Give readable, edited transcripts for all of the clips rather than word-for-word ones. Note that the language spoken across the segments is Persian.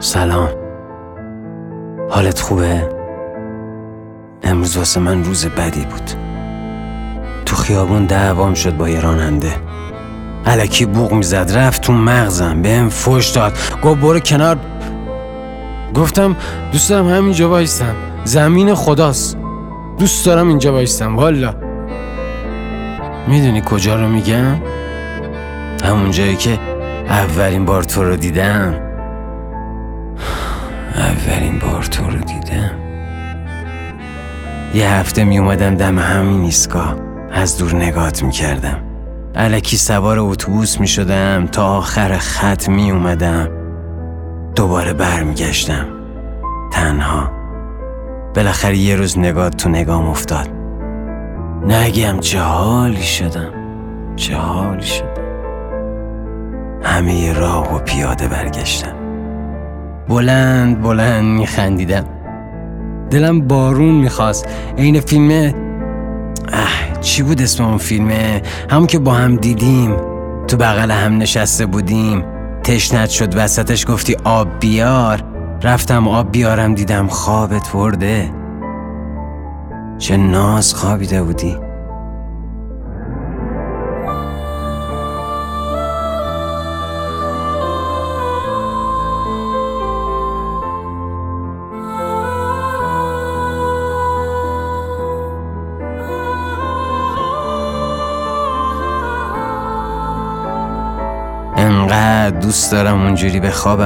سلام، حالت خوبه؟ امروز واسه من روز بدی بود. تو خیابون دعوام شد با یه راننده. الکی بوق میزد، رفت تو مغزم، بهم فحش داد، گفت برو کنار. گفتم دوست دارم همینجا وایستم، زمین خداست، دوست دارم اینجا وایستم. والا میدونی کجا رو میگم؟ همون جایی که اولین بار تو رو دیدم. یه هفته می اومدم دم همین ایستگاه، از دور نگات می کردم. الکی سوار اتوبوس می شدم تا آخر خط می اومدم، دوباره برمیگشتم تنها. بالاخره یه روز نگات تو نگام افتاد. نگم چه حالی شدم. همه ی راه و پیاده برگشتم. بلند می خندیدم. دلم بارون میخواست. این فیلمه چی بود اسم اون فیلمه؟ همون که با هم دیدیم، تو بغل هم نشسته بودیم، تشنت شد وسطش گفتی آب بیار، رفتم آب بیارم، دیدم خوابت برده. چه ناز خوابیده بودی. انقدر دوست دارم اونجوری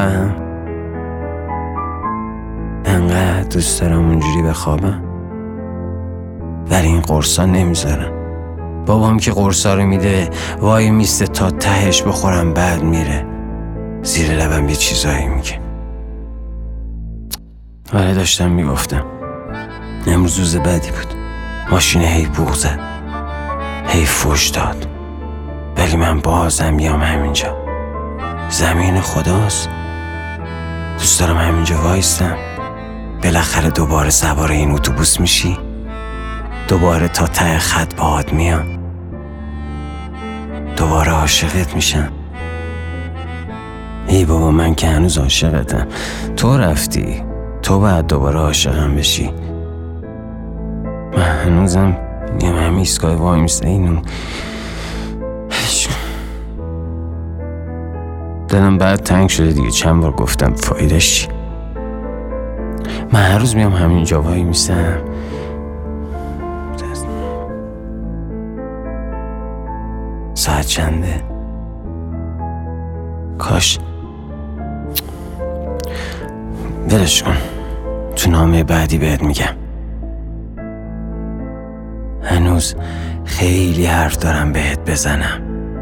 بخوابم، ولی این قرصا نمیذارن. بابام که قرصا رو میده وای میسته تا تهش بخورم، بعد میره زیر لبم یه چیزایی میگه. آره داشتم میگفتم امروز روز بدی بود. ماشین هی بوق زد، هی فحش داد، ولی من بازم میام همینجا، زمین خداست، دوست دارم همینجا وایستم. بالاخره دوباره سوار این اتوبوس میشی، دوباره تا ته خط باهات میام، دوباره عاشقت میشم. ای بابا من که هنوز عاشقتم، تو رفتی، تو باید دوباره عاشقم بشی. من هنوزم یه همین ایستگاه وای میسته. اینو دلم بعد تنگ شده دیگه، چند بار گفتم فایدهش چی. من هر روز میام همینجا وای میسم. ساعت چنده؟ کاش ولش کن، تو نامه بعدی بهت میگم. هنوز خیلی حرف دارم بهت بزنم.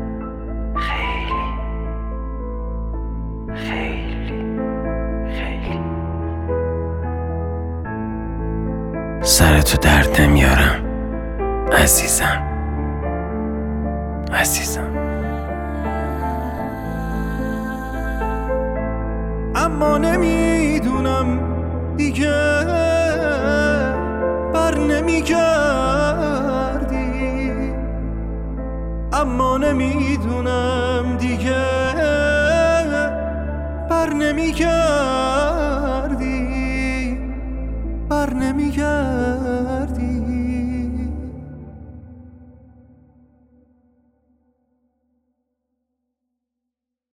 سرتو درد نمیارم عزیزم. اما نمیدونم دیگه بر نمیگردی، اما نمیدونم دیگه بر نمیگردی.